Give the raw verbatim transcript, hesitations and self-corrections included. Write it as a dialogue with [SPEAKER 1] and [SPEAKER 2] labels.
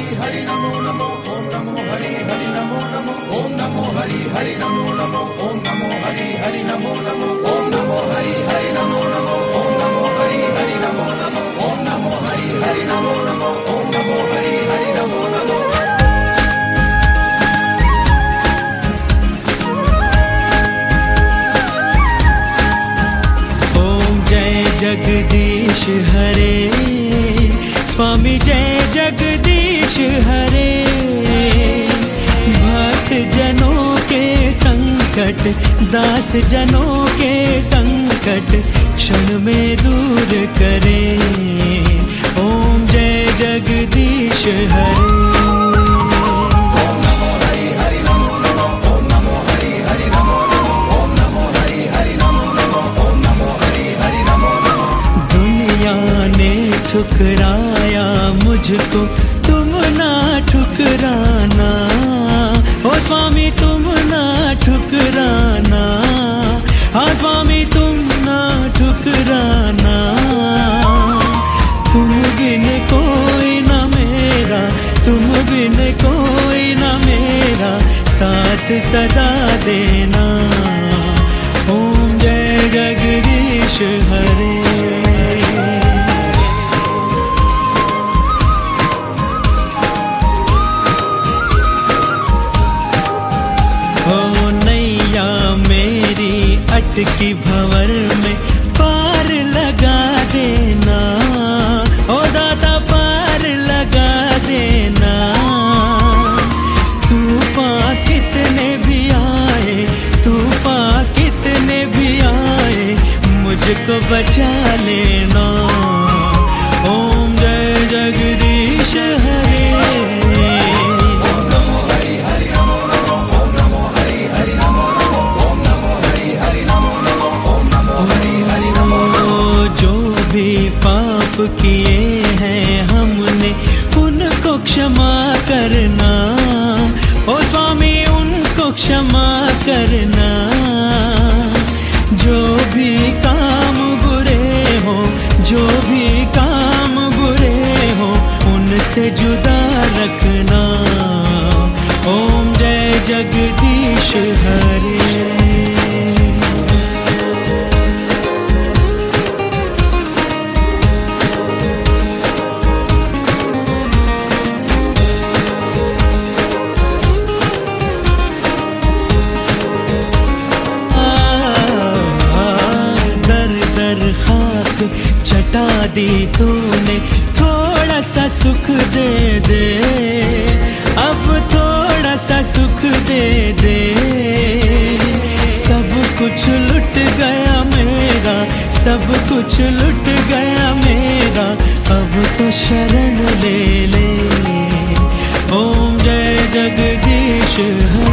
[SPEAKER 1] हरि नमो नमो ओम नमो हरि हरि नमो नमो ओम नमो हरि हरि नमो नमो ओम नमो हरि हरि नमो नमो ओम नमो हरि हरि नमो नमो ओम नमो हरि हरि नमो नमो ओम नमो हरि हरि नमो नमो ओम नमो हरि हरि नमो नमो।
[SPEAKER 2] ओम जय जगदीश हरे स्वामी जय जगदीश हरे। भक्त जनों के संकट दास जनों के संकट क्षण में दूर करे। ओम जय जगदीश हरे। ठुकराया मुझको तुम ना ठुकराना, ओ स्वामी तुम ना ठुकराना, हाँ स्वामी तुम ना ठुकराना। तुम बिन कोई ना मेरा, तुम बिन कोई ना मेरा साथ सदा देना। ओम जय जगदीश हरे। की भंवर में पार लगा देना, ओ दाता पार लगा देना। तूफान कितने भी आए, तूफान कितने भी आए, मुझको बचा लेना। ओम जय जगदीश हरे। पाप किए हैं हमने उनको क्षमा करना, ओ स्वामी उनको क्षमा करना। जो भी काम बुरे हो, जो भी काम बुरे हो, उनसे जुदा रखना। ओम जय जगदीश हरे। चटा दी तूने थोड़ा सा सुख दे दे, अब थोड़ा सा सुख दे दे। सब कुछ लुट गया मेरा, सब कुछ लुट गया मेरा, अब तो शरण ले ले। ओम जय जगदीश हरे।